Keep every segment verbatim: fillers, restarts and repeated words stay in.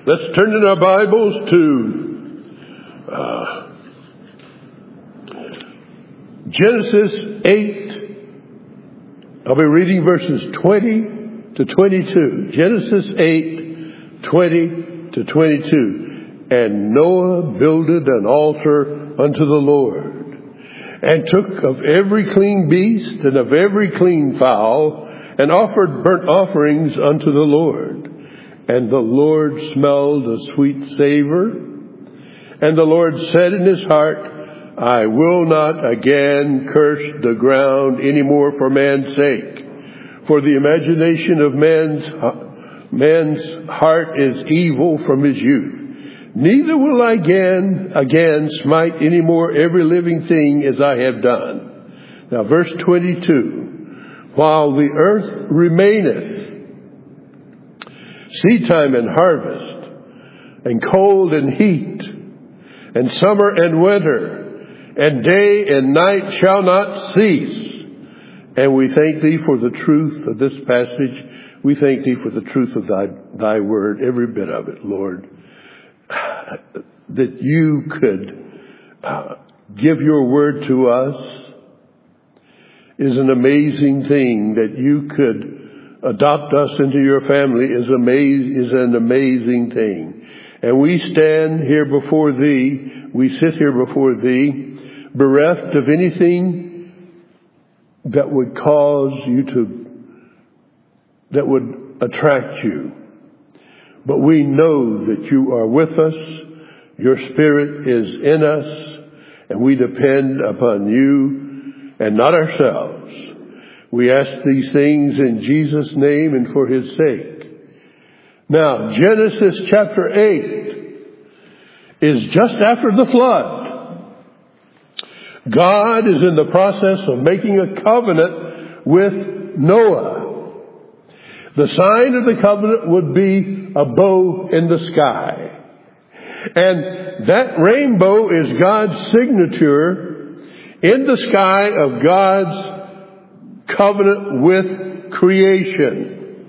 Let's turn in our Bibles to uh, Genesis eight. I'll be reading verses twenty to twenty-two. Genesis eight, twenty to twenty-two. And Noah builded an altar unto the Lord, and took of every clean beast and of every clean fowl, and offered burnt offerings unto the Lord. And the Lord smelled a sweet savor. And the Lord said in his heart, I will not again curse the ground any more for man's sake. For the imagination of man's, man's heart is evil from his youth. Neither will I again, again smite any more every living thing as I have done. Now verse twenty-two. While the earth remaineth, seedtime and harvest, and cold and heat, and summer and winter, and day and night shall not cease. And we thank thee for the truth of this passage. We thank thee for the truth of thy, thy word, every bit of it, Lord. That you could uh, give your word to us is an amazing thing. That you could adopt us into your family is amaz- is an amazing thing. And we stand here before thee, we sit here before thee, bereft of anything that would cause you to, that would attract you. But we know that you are with us, your Spirit is in us, and we depend upon you and not ourselves. We ask these things in Jesus' name and for his sake. Now, Genesis chapter eight is just after the flood. God is in the process of making a covenant with Noah. The sign of the covenant would be a bow in the sky. And that rainbow is God's signature in the sky of God's covenant with creation.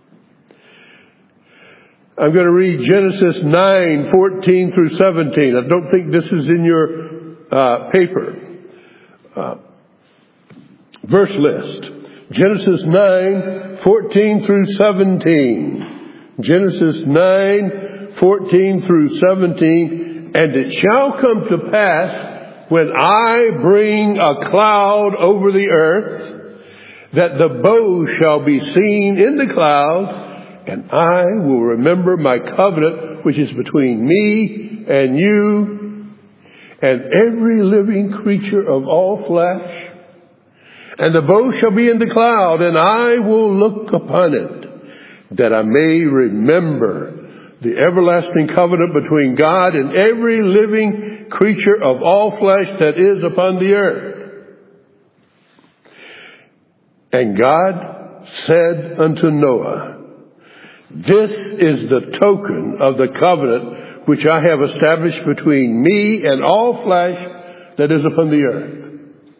I'm going to read Genesis nine, fourteen through seventeen. I don't think this is in your uh, paper. Uh, verse list. Genesis nine, fourteen through seventeen. Genesis nine, fourteen through seventeen. And it shall come to pass when I bring a cloud over the earth, that the bow shall be seen in the cloud, and I will remember my covenant, which is between me and you and every living creature of all flesh. And the bow shall be in the cloud, and I will look upon it, that I may remember the everlasting covenant between God and every living creature of all flesh that is upon the earth. And God said unto Noah, this is the token of the covenant which I have established between me and all flesh that is upon the earth.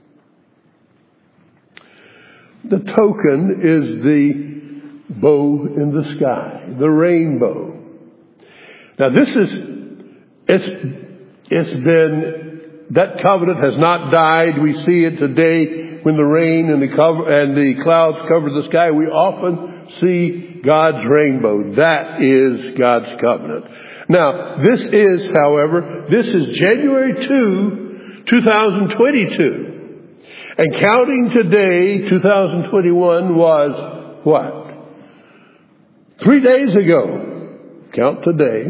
The token is the bow in the sky, the rainbow. Now this is, it's, it's been, that covenant has not died. We see it today. When the rain and the cover and the clouds cover the sky, we often see God's rainbow. That is God's covenant. Now, this is, however, this is January second, twenty twenty-two. And counting today, two thousand twenty-one was what? Three days ago. Count today.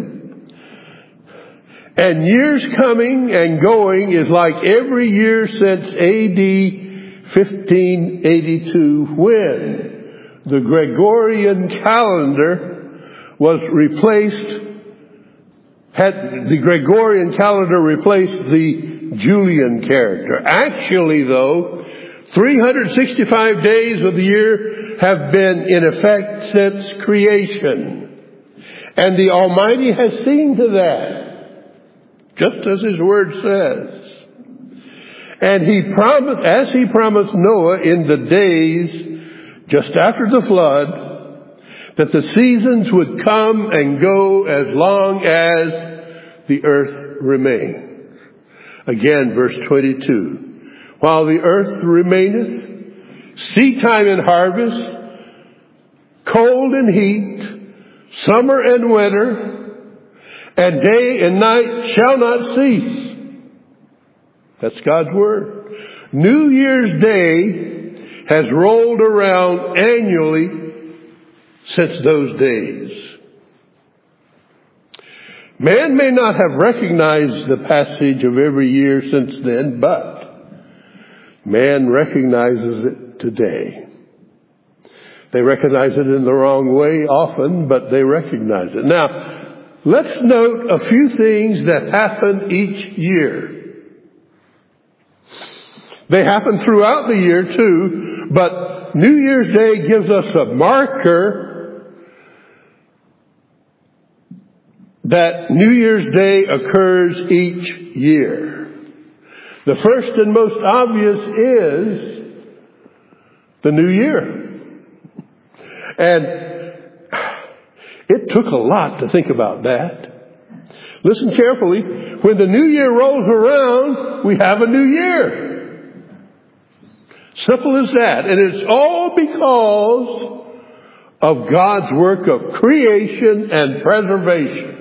And years coming and going is like every year since A D fifteen eighty-two, when the Gregorian calendar was replaced, had the Gregorian calendar replaced the Julian character. Actually, though, three hundred sixty-five days of the year have been in effect since creation. And the Almighty has seen to that, just as his word says. And he promised, as he promised Noah in the days just after the flood, that the seasons would come and go as long as the earth remains. Again, verse twenty-two. While the earth remaineth, seed time and harvest, cold and heat, summer and winter, and day and night shall not cease. That's God's word. New Year's Day has rolled around annually since those days. Man may not have recognized the passage of every year since then, but man recognizes it today. They recognize it in the wrong way often, but they recognize it. Now, let's note a few things that happen each year. They happen throughout the year too, but New Year's Day gives us a marker that New Year's Day occurs each year. The first and most obvious is the New Year. And it took a lot to think about that. Listen carefully. When the New Year rolls around, we have a new year. Simple as that. And it's all because of God's work of creation and preservation.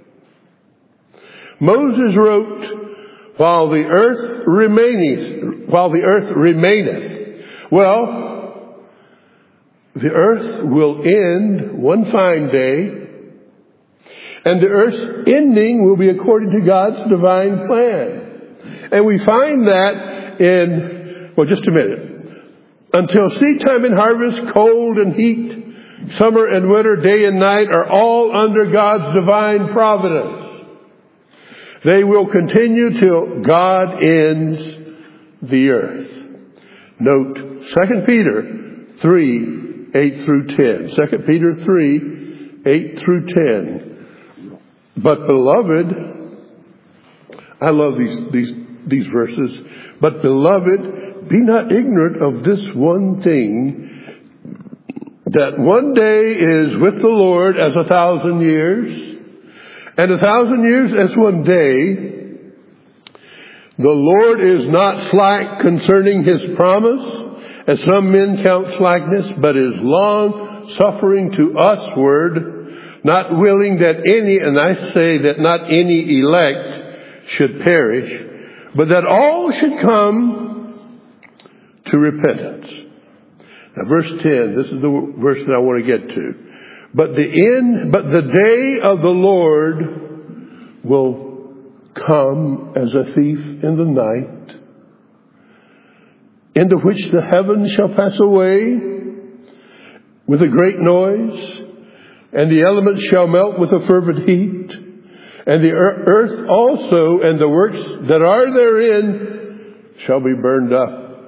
Moses wrote, while the earth remaineth, while the earth remaineth. Well, the earth will end one fine day, and the earth's ending will be according to God's divine plan. And we find that in, well, just a minute. Until seed time and harvest, cold and heat, summer and winter, day and night are all under God's divine providence. They will continue till God ends the earth. Note Second Peter three, eight through ten. Second Peter three, eight through ten. But beloved, I love these, these, these verses. But beloved, be not ignorant of this one thing, that one day is with the Lord as a thousand years, and a thousand years as one day. The Lord is not slack concerning his promise, as some men count slackness, but is long suffering to usward, not willing that any, and I say that not any elect should perish, but that all should come to repentance. Now verse ten, this is the verse that I want to get to. But the end, but the day of the Lord will come as a thief in the night, in the which the heavens shall pass away with a great noise, and the elements shall melt with a fervent heat, and the earth also and the works that are therein shall be burned up.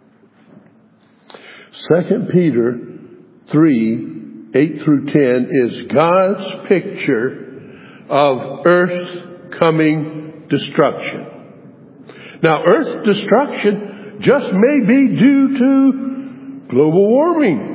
Second Peter three, eight through ten is God's picture of earth's coming destruction. Now, earth's destruction just may be due to global warming.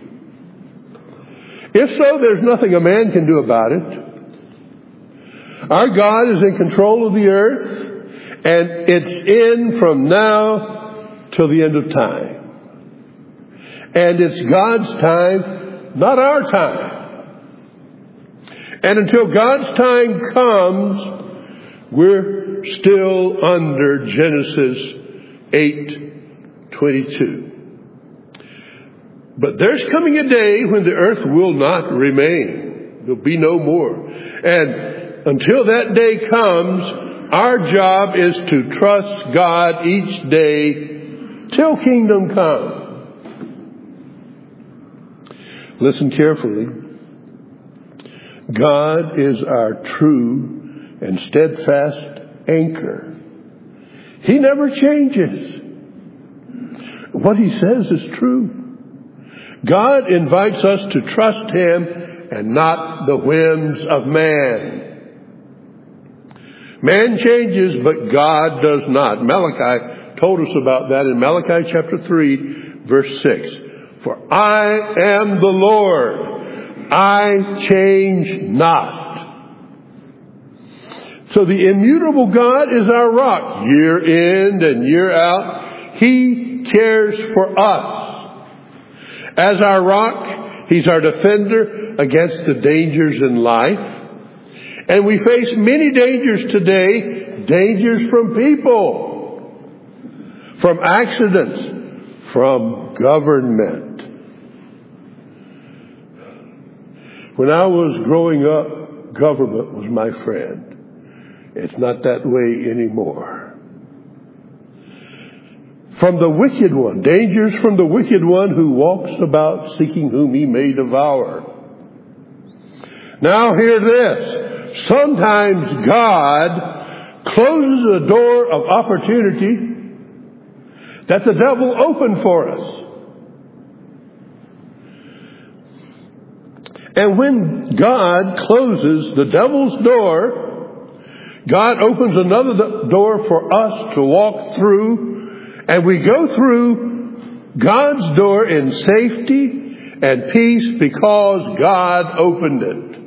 If so, there's nothing a man can do about it. Our God is in control of the earth, and it's in from now till the end of time. And it's God's time, not our time. And until God's time comes, we're still under Genesis eight twenty-two. But there's coming a day when the earth will not remain. There'll be no more. And until that day comes, our job is to trust God each day till kingdom comes. Listen carefully. God is our true and steadfast anchor. He never changes. What he says is true. God invites us to trust him and not the whims of man. Man changes, but God does not. Malachi told us about that in Malachi chapter three, verse six. For I am the Lord, I change not. So the immutable God is our rock. Year in and year out, He cares for us. As our rock, He's our defender against the dangers in life. And we face many dangers today. Dangers from people, from accidents, from government. When I was growing up, government was my friend. It's not that way anymore. From the wicked one, dangers from the wicked one who walks about seeking whom he may devour. Now hear this. Sometimes God closes a door of opportunity that the devil opened for us. And when God closes the devil's door, God opens another door for us to walk through, and we go through God's door in safety and peace because God opened it.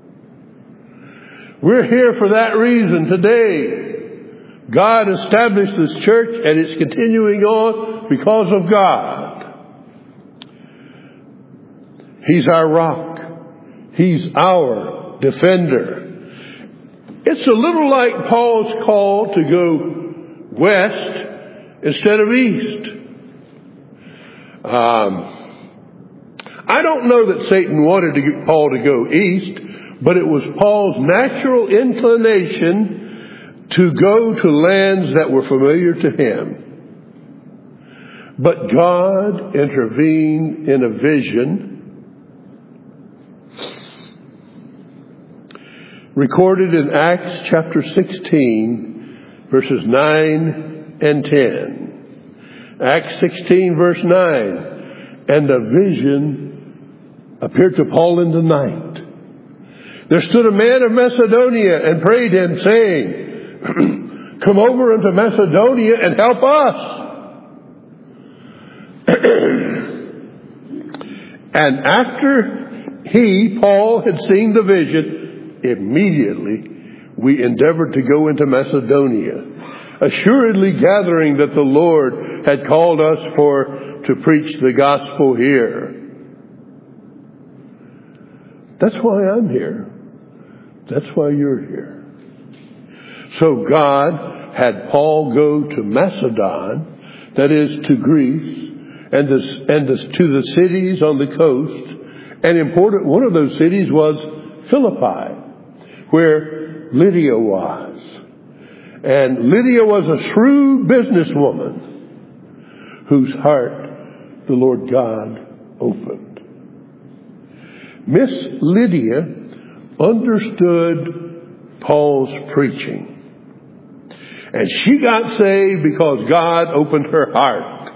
We're here for that reason today. God established this church, and it's continuing on because of God. He's our rock. He's our defender. It's a little like Paul's call to go west instead of east. Um, I don't know that Satan wanted to get Paul to go east, but it was Paul's natural inclination to go to lands that were familiar to him. But God intervened in a vision recorded in Acts chapter sixteen, verses nine and ten. Acts sixteen, verse nine. And a vision appeared to Paul in the night. There stood a man of Macedonia and prayed him, saying, Come over into Macedonia and help us. And after he, Paul, had seen the vision, immediately we endeavored to go into Macedonia, assuredly gathering that the Lord had called us for to preach the gospel here. That's why I'm here. That's why you're here. So God had Paul go to Macedon, that is to Greece, and, the, and the, to the cities on the coast. And important, one of those cities was Philippi, where Lydia was. And Lydia was a shrewd businesswoman whose heart the Lord God opened. Miss Lydia understood Paul's preaching. And she got saved because God opened her heart.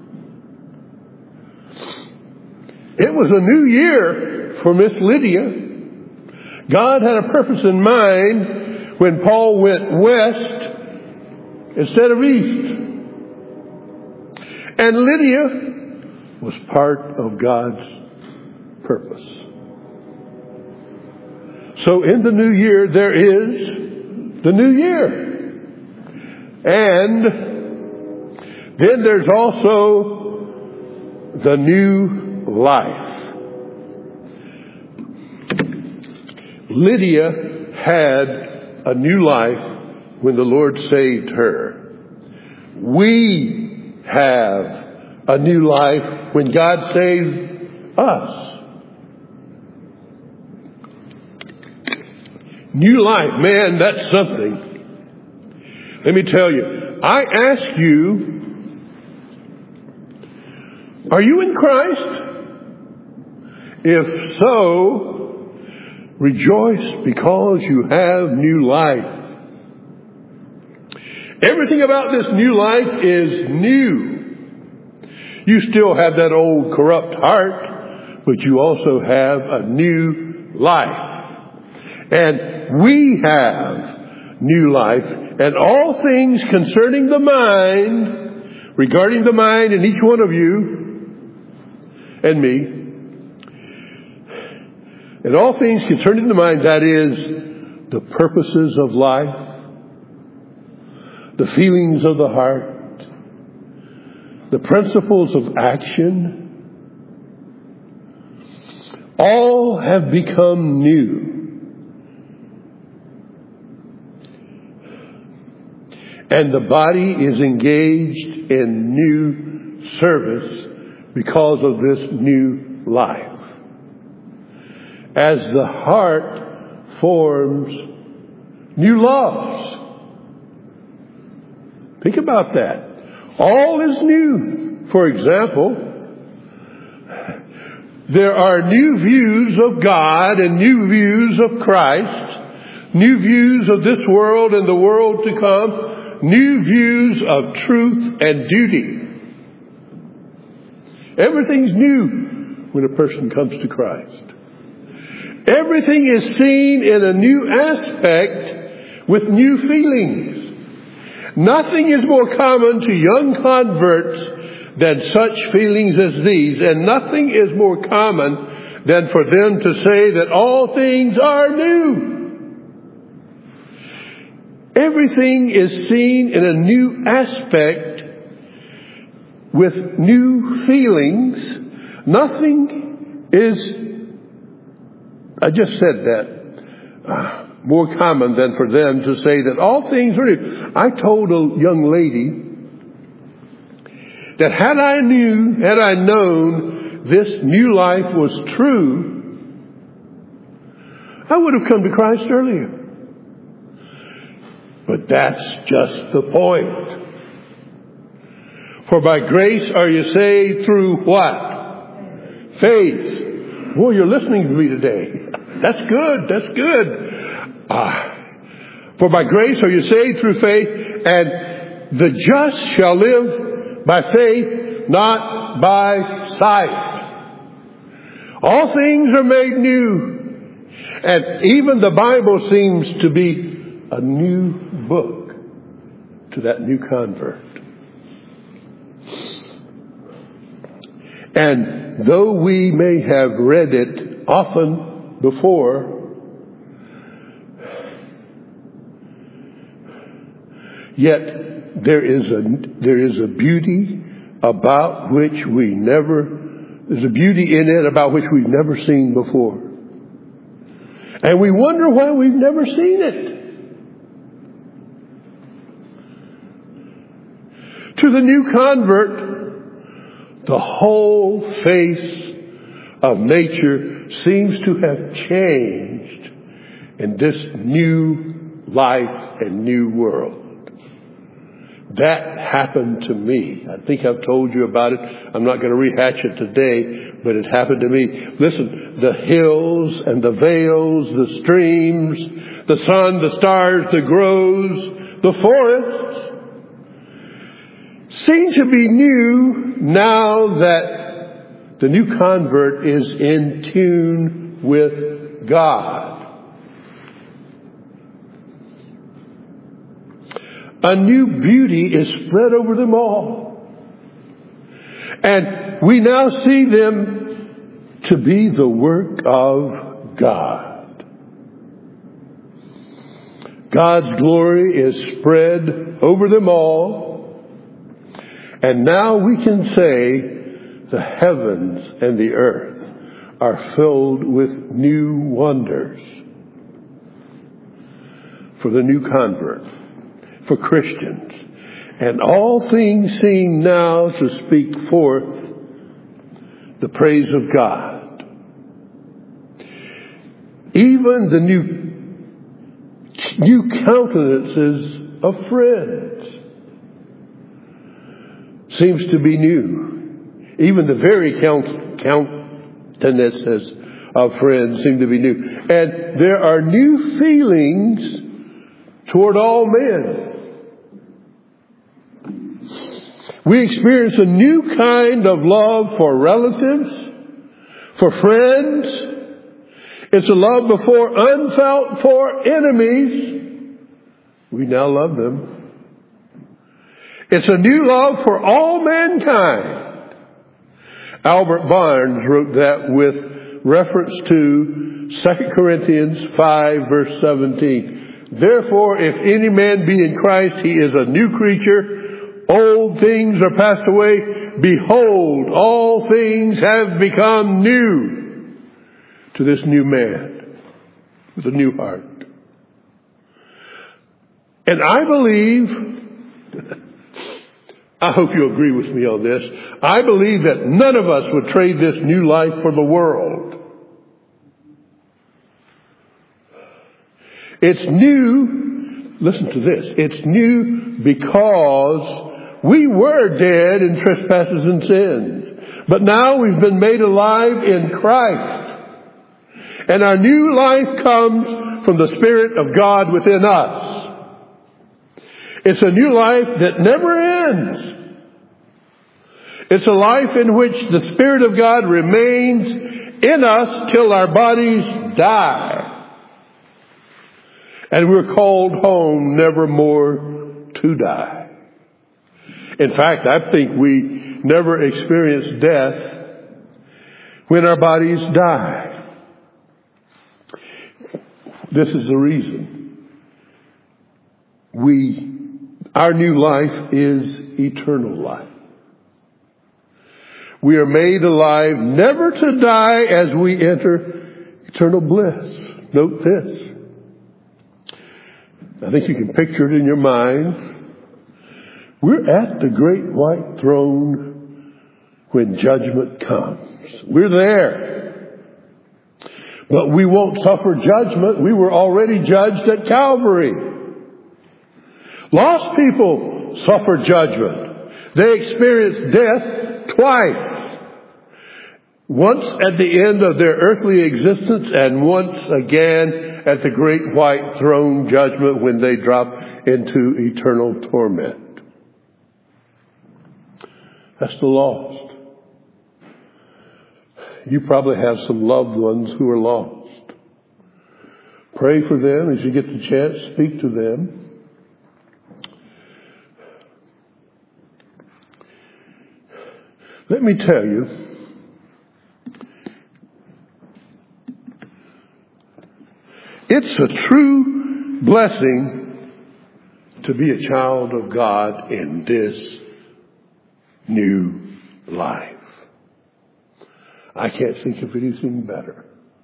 It was a new year for Miss Lydia. God had a purpose in mind when Paul went west instead of east. And Lydia was part of God's purpose. So in the new year, there is the new year. And then there's also the new life. Lydia had a new life when the Lord saved her. We have a new life when God saved us. New life, man, that's something. Let me tell you, I ask you, are you in Christ? If so, rejoice because you have new life. Everything about this new life is new. You still have that old corrupt heart, but you also have a new life. And we have new life, and all things concerning the mind, regarding the mind in each one of you and me, And all things concerning the mind, that is, the purposes of life, the feelings of the heart, the principles of action, all have become new. And the body is engaged in new service because of this new life. As the heart forms new loves. Think about that. All is new. For example, there are new views of God and new views of Christ, new views of this world and the world to come, new views of truth and duty. Everything's new when a person comes to Christ. Everything is seen in a new aspect with new feelings. Nothing is more common to young converts than such feelings as these, and nothing is more common than for them to say that all things are new. Everything is seen in a new aspect with new feelings. Nothing is, I just said that, uh, more common than for them to say that all things are new. I told a young lady that had I knew, had I known this new life was true, I would have come to Christ earlier. But that's just the point. For by grace are you saved through what? Faith. Well, you're listening to me today. That's good. That's good. Ah. For by grace are you saved through faith, and the just shall live by faith, not by sight. All things are made new. And even the Bible seems to be a new book to that new convert. And though we may have read it often before, yet there is a there is a beauty about which we never there's a beauty in it about which we've never seen before. And we wonder why we've never seen it. To the new convert, the whole face of nature seems to have changed in this new life and new world. That happened to me. I think I've told you about it. I'm not going to rehash it today, but it happened to me. Listen, the hills and the vales, the streams, the sun, the stars, the groves, the forests seem to be new now that the new convert is in tune with God. A new beauty is spread over them all. And we now see them to be the work of God. God's glory is spread over them all. And now we can say the heavens and the earth are filled with new wonders for the new convert, for Christians. And all things seem now to speak forth the praise of God. Even the new, new countenances of friends seems to be new. Even the very count, countenances of friends seem to be new. And there are new feelings toward all men. We experience a new kind of love for relatives, for friends. It's a love before unfelt for enemies. We now love them. It's a new love for all mankind. Albert Barnes wrote that with reference to Second Corinthians five verse seventeen. Therefore, if any man be in Christ, he is a new creature. Old things are passed away. Behold, all things have become new to this new man with a new heart. And I believe, I hope you agree with me on this, I believe that none of us would trade this new life for the world. It's new, listen to this, it's new because we were dead in trespasses and sins. But now we've been made alive in Christ. And our new life comes from the Spirit of God within us. It's a new life that never ends. It's a life in which the Spirit of God remains in us till our bodies die. And we're called home never more to die. In fact, I think we never experience death when our bodies die. This is the reason. We, our new life is eternal life. We are made alive never to die as we enter eternal bliss. Note this. I think you can picture it in your mind. We're at the great white throne when judgment comes. We're there. But we won't suffer judgment. We were already judged at Calvary. Lost people suffer judgment. They experience death twice. Once at the end of their earthly existence and once again at the great white throne judgment when they drop into eternal torment. That's the lost. You probably have some loved ones who are lost. Pray for them as you get the chance. Speak to them. Let me tell you, it's a true blessing to be a child of God in this new life. I can't think of anything better.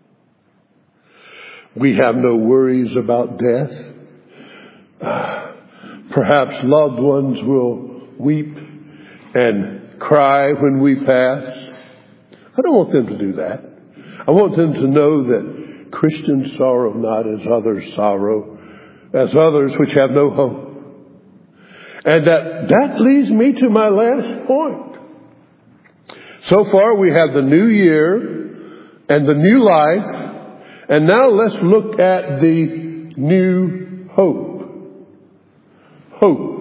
We have no worries about death. Uh, perhaps loved ones will weep and cry when we pass. I don't want them to do that. I want them to know that Christians sorrow not as others sorrow, as others which have no hope. And that, that leads me to my last point. So far we have the new year and the new life. And now let's look at the new hope. Hope.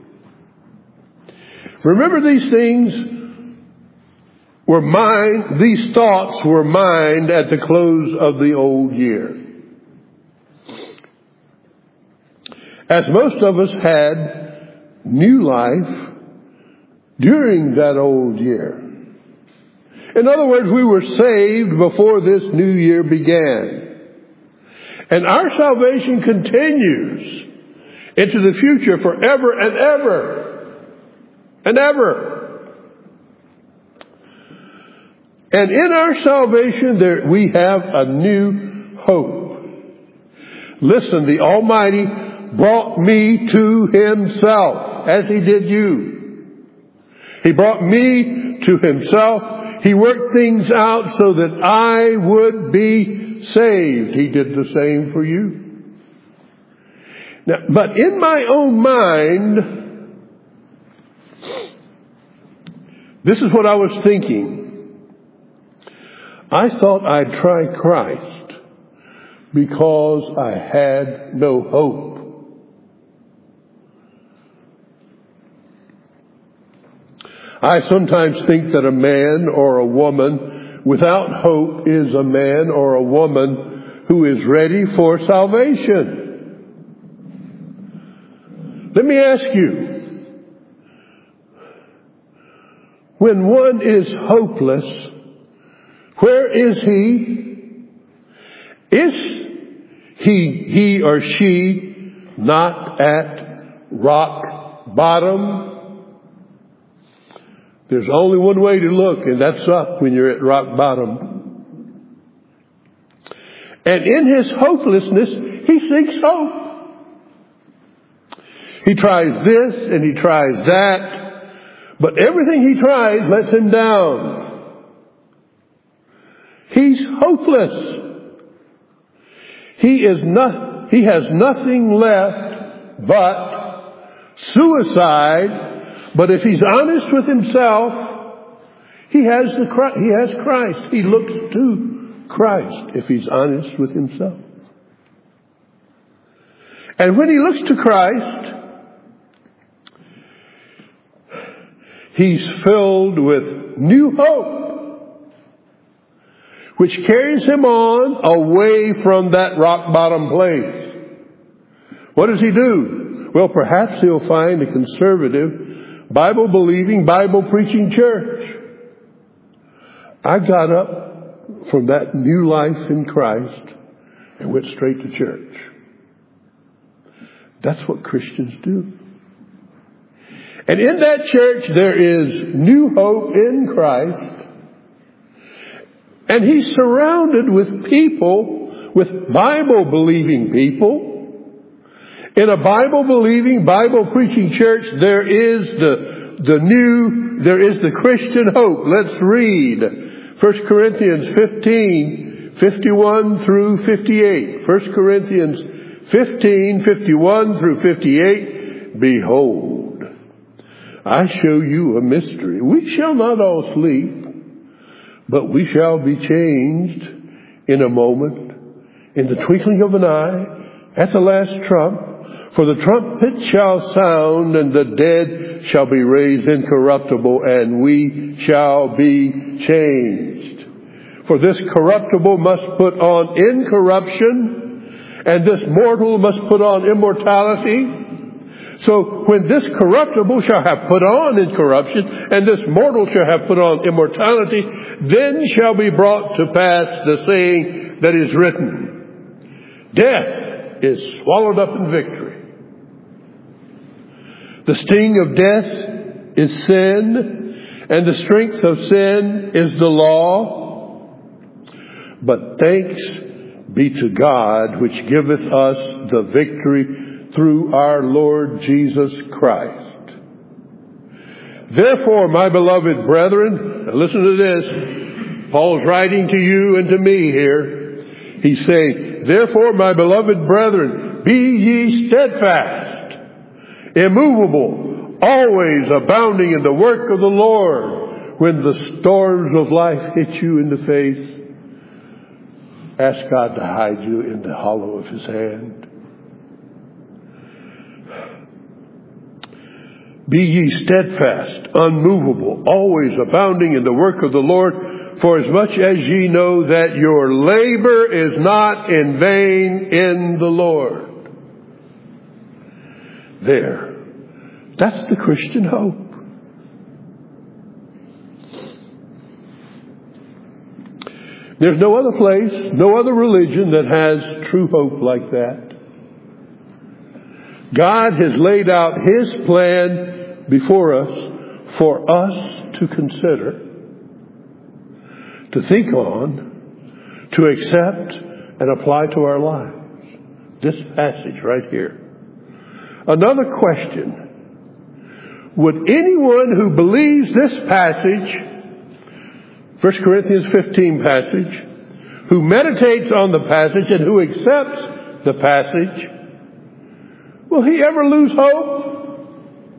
Remember, these things were mine, these thoughts were mine at the close of the old year. As most of us had new life during that old year. In other words, we were saved before this new year began. And our salvation continues into the future forever and ever and ever. And in our salvation, there we have a new hope. Listen, the Almighty brought me to Himself, as He did you. He brought me to Himself. He worked things out so that I would be saved. He did the same for you. Now, but in my own mind, this is what I was thinking. I thought I'd try Christ because I had no hope. I sometimes think that a man or a woman without hope is a man or a woman who is ready for salvation. Let me ask you, when one is hopeless, Where is he? Is he, he or she not at rock bottom? There's only one way to look, and that's up when you're at rock bottom. And in his hopelessness, he seeks hope. He tries this and he tries that, but everything he tries lets him down. He's hopeless. He is not, he has nothing left but suicide. But if he's honest with himself, he has the he has Christ. He looks to Christ if he's honest with himself. And when he looks to Christ, he's filled with new hope, which carries him on away from that rock bottom place. What does he do? Well, perhaps he'll find a conservative, Bible-believing, Bible-preaching church. I got up from that new life in Christ and went straight to church. That's what Christians do. And in that church there is new hope in Christ. And he's surrounded with people, with Bible-believing people. In a Bible-believing, Bible-preaching church, there is the, the new, there is the Christian hope. Let's read First Corinthians fifteen, fifty-one through fifty-eight. First Corinthians fifteen, fifty-one through fifty-eight. Behold, I show you a mystery. We shall not all sleep, but we shall be changed in a moment, in the twinkling of an eye, at the last trump. For the trumpet shall sound, and the dead shall be raised incorruptible, and we shall be changed. For this corruptible must put on incorruption, and this mortal must put on immortality. So when this corruptible shall have put on incorruption, and this mortal shall have put on immortality, then shall be brought to pass the saying that is written, death is swallowed up in victory. The sting of death is sin, and the strength of sin is the law. But thanks be to God, which giveth us the victory through our Lord Jesus Christ. Therefore, my beloved brethren, listen to this. Paul's writing to you and to me here. He's saying, therefore, my beloved brethren, be ye steadfast, immovable, always abounding in the work of the Lord. When the storms of life hit you in the face, ask God to hide you in the hollow of his hand. Be ye steadfast, unmovable, always abounding in the work of the Lord, for as much as ye know that your labor is not in vain in the Lord. There. That's the Christian hope. There's no other place, no other religion that has true hope like that. God has laid out his plan before us for us to consider, to think on, to accept and apply to our lives. This passage right here. Another question. Would anyone who believes this passage, First Corinthians fifteen passage, who meditates on the passage and who accepts the passage, will he ever lose hope?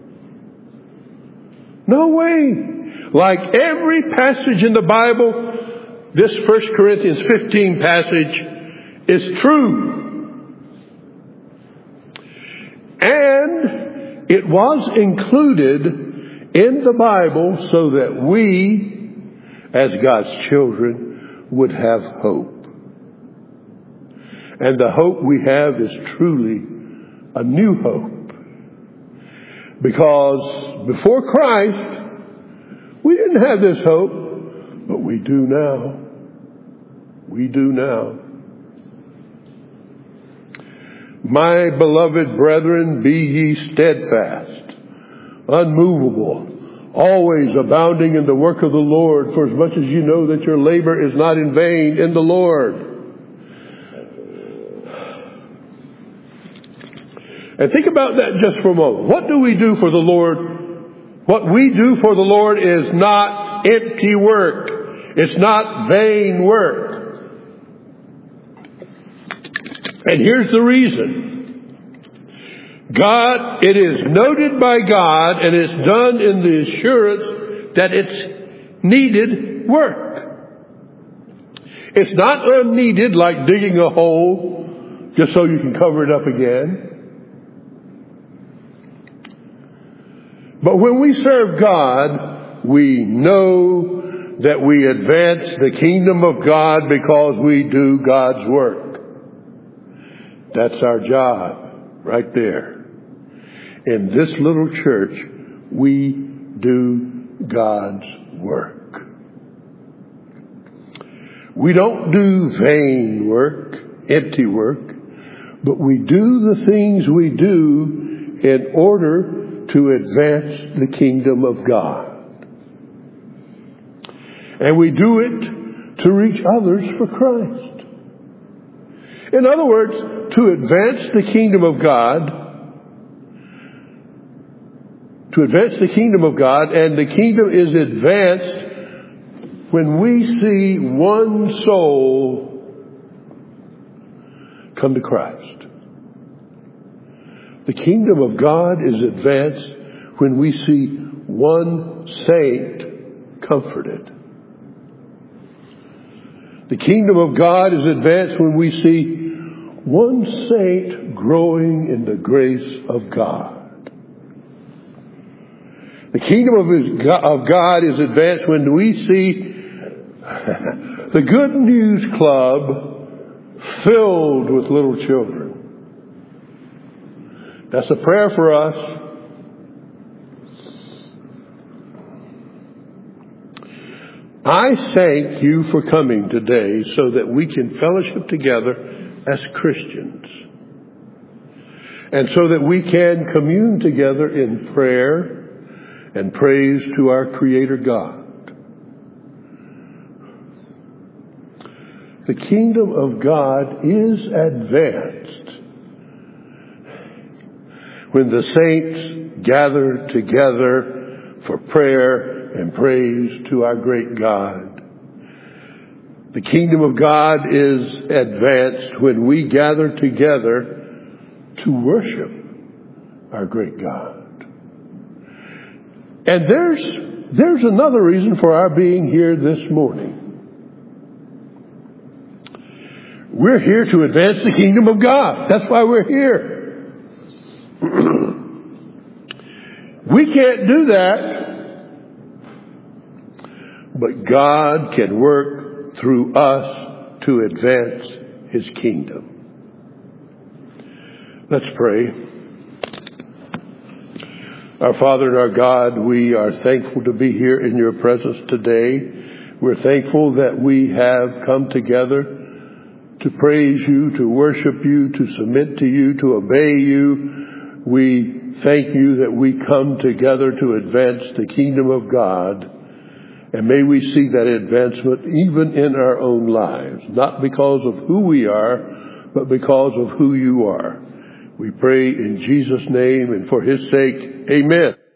No way. Like every passage in the Bible, this First Corinthians fifteen passage is true. And it was included in the Bible so that we, as God's children, would have hope. And the hope we have is truly a new hope. Because before Christ, we didn't have this hope, but we do now. We do now. My beloved brethren, be ye steadfast, unmovable, always abounding in the work of the Lord, for as much as you know that your labor is not in vain in the Lord. And think about that just for a moment. What do we do for the Lord? What we do for the Lord is not empty work. It's not vain work. And here's the reason. God, it is noted by God, and it's done in the assurance that it's needed work. It's not unneeded like digging a hole just so you can cover it up again. But when we serve God, we know that we advance the kingdom of God because we do God's work. That's our job right there. In this little church, we do God's work. We don't do vain work, empty work, but we do the things we do in order to advance the kingdom of God. And we do it to reach others for Christ. In other words, to advance the kingdom of God, to advance the kingdom of God, and the kingdom is advanced when we see one soul come to Christ. The kingdom of God is advanced when we see one saint comforted. The kingdom of God is advanced when we see one saint growing in the grace of God. The kingdom of God is advanced when we see the Good News Club filled with little children. That's a prayer for us. I thank you for coming today so that we can fellowship together as Christians, and so that we can commune together in prayer and praise to our Creator God. The kingdom of God is advanced when the saints gather together for prayer and praise to our great God. The kingdom of God is advanced when we gather together to worship our great God. And there's, there's another reason for our being here this morning. We're here to advance the kingdom of God. That's why we're here. We can't do that, but God can work through us to advance His kingdom. Let's pray. Our Father and our God, we are thankful to be here in your presence today. We're thankful that we have come together to praise you, to worship you, to submit to you, to obey you. We thank you that we come together to advance the kingdom of God. And may we see that advancement even in our own lives, not because of who we are, but because of who you are. We pray in Jesus' name and for His sake. Amen.